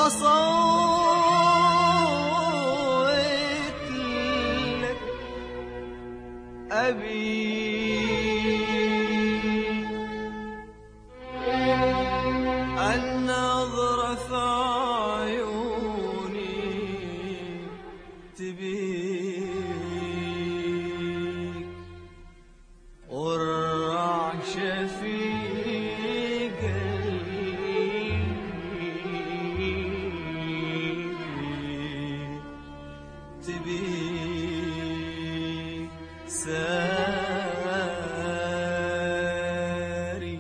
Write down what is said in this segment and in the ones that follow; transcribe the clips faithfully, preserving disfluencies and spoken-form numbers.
وصوت لك أبيك، النظرة في عيوني تبيك، والرعشة في قلبي تبيك، ساري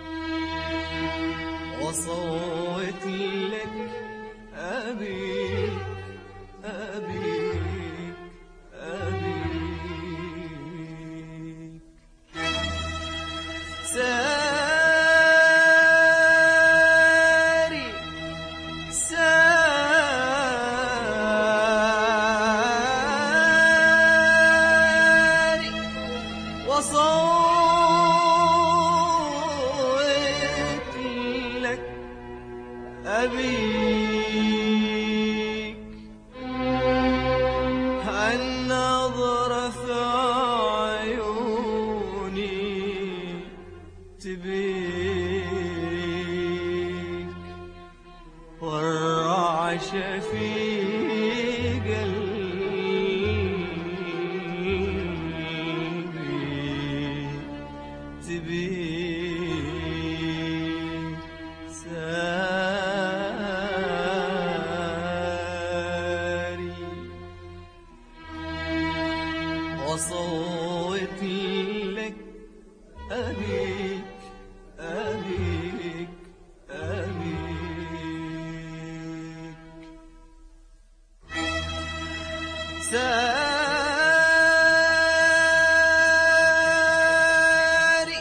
وصوت لك أبيك أبيك أبيك، ساري ساري وصوت لك أبيك، النظرة في عيوني تبيك، والرعشة في قلبي تبيك، ساري وصوت لك أبيك أبيك أبيك، ساري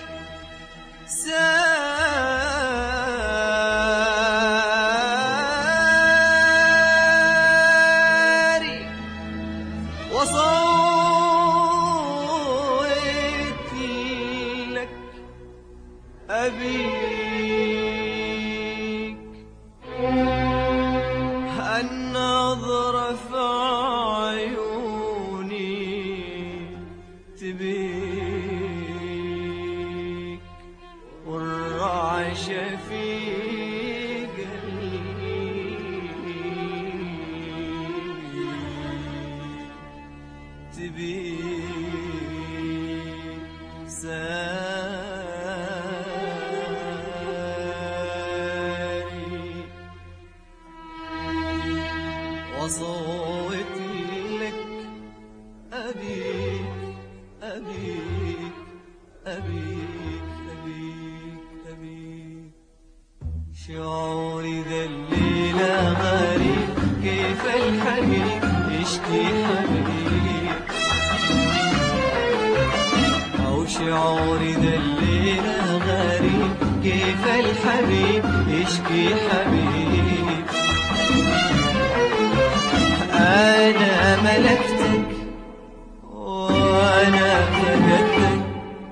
ساري وصوت لك أبيك، النظرة في عيوني تبيك، والرعشة في قلبي تبيك، ساري وصوت لك أبيك أبيك أبيك أبيك أبيك، شعوري ذا الليلة غريب، كيف الحبيب يشكي حبيب، أو شعوري ذا الليلة غريب، كيف الحبيب يشكي حبيب، أنا ملكتك وأنا فقدتك،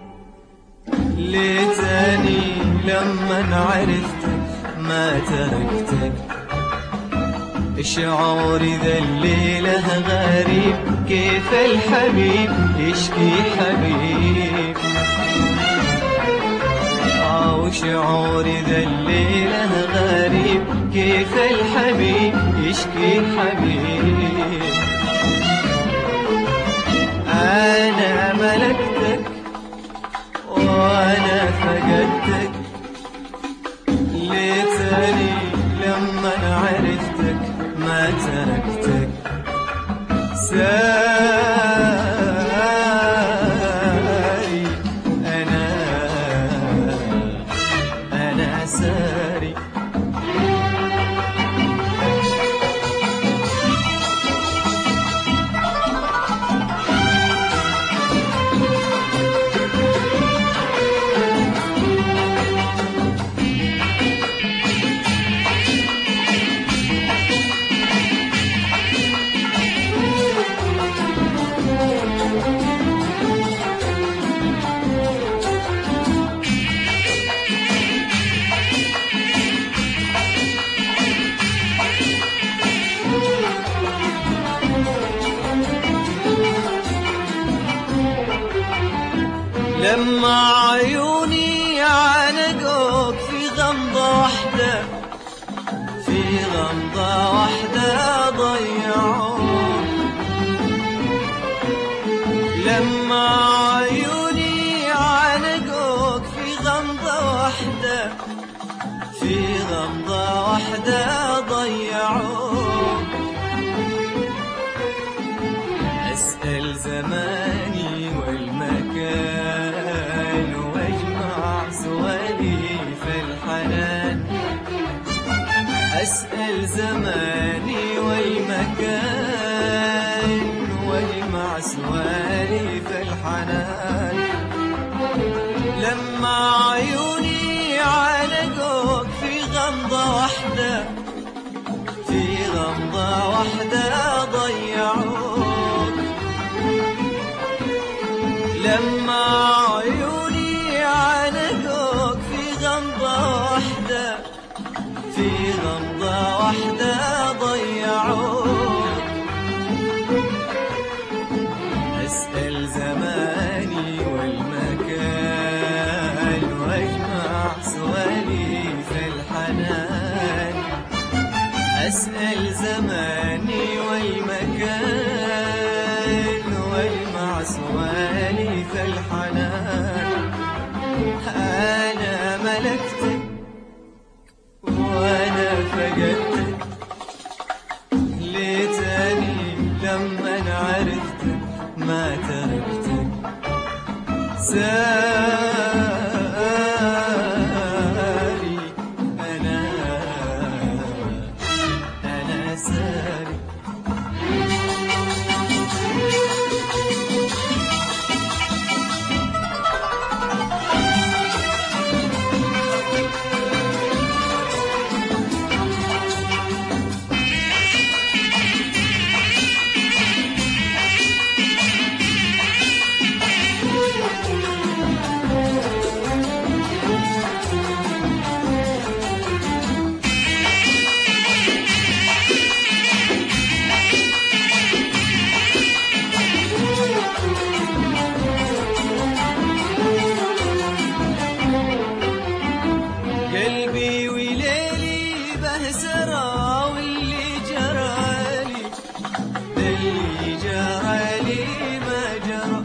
ليتني لما عرفتك ما تركتك، شعوري ذا الليلة غريب، كيف الحبيب يشكي حبيب، أو شعوري ذا الليلة غريب، كيف الحبيب يشكي حبيب، أنا ملكتك وأنا فقدتك، ليتني لما عرفتك ما تركتك، ساري أنا أنا ساري لما عيوني عانقوك في غمضة واحدة، في غمضة واحدة ضيعوك. لما عيوني عانقوك في غمضة واحدة، في غمضة واحدة ضيعوك. أسأل زماني والمكان واجمع سواليف الحنان. أسأل زماني والمكان واجمع سواليف الحنان. لما عيوني عانقوك في غمضة واحدة، في غمضة واحدة ضيعوك. لما عيوني عانقوك في غمضة واحدة، في غمضة واحدة ضيعوك. أسأل زماني والمكان واجمع سواليف الحنان. أسأل زماني والمكان واجمع سواليف الحنان. أنا ملكتك وأنا فقدتك، ليتني لما عرفتك ما تركتك. ساري أنا أنا ساري. قلبي وليلي بهسرى واللي جرالي، اللي جرالي ما جرى.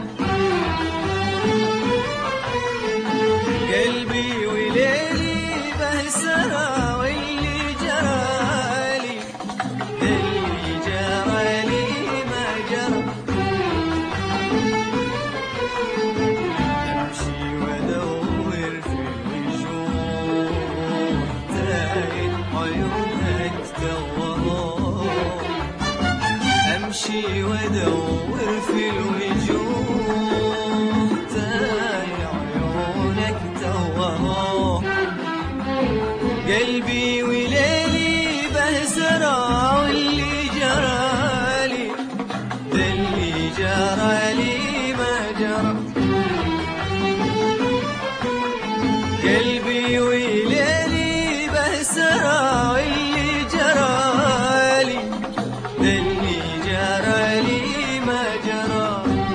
قلبي وليلي بهسرى واللي جرالي، اللي جرالي ما جرى. أمشي وأدور في الوجوه تايه عيونك توهوك. أمشي وأدور في الوجوه تايه عيونك توهوك. قلبي وليلي بهسرى واللي جرالي، اللي جرالي ما جرى. قلبي وليلي بهسرى واللي جرالي، اللي جرالي ما جرى.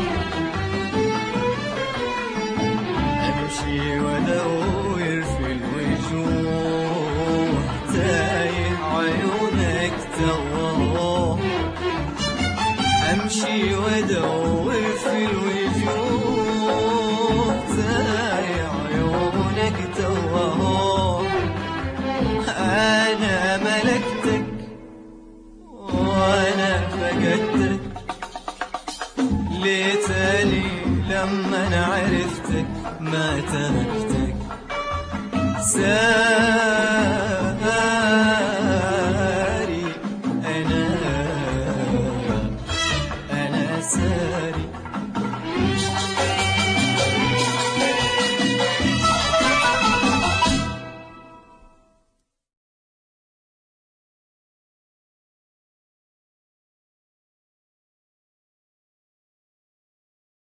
أمشي وأدور في الوجوه تايه عيونك توهوك. أمشي وأدور في الوجوه تايه عيونك توهوك. أنا ملكتك وأنا فقدتك، ليتني لما عرفتك ما تركتك.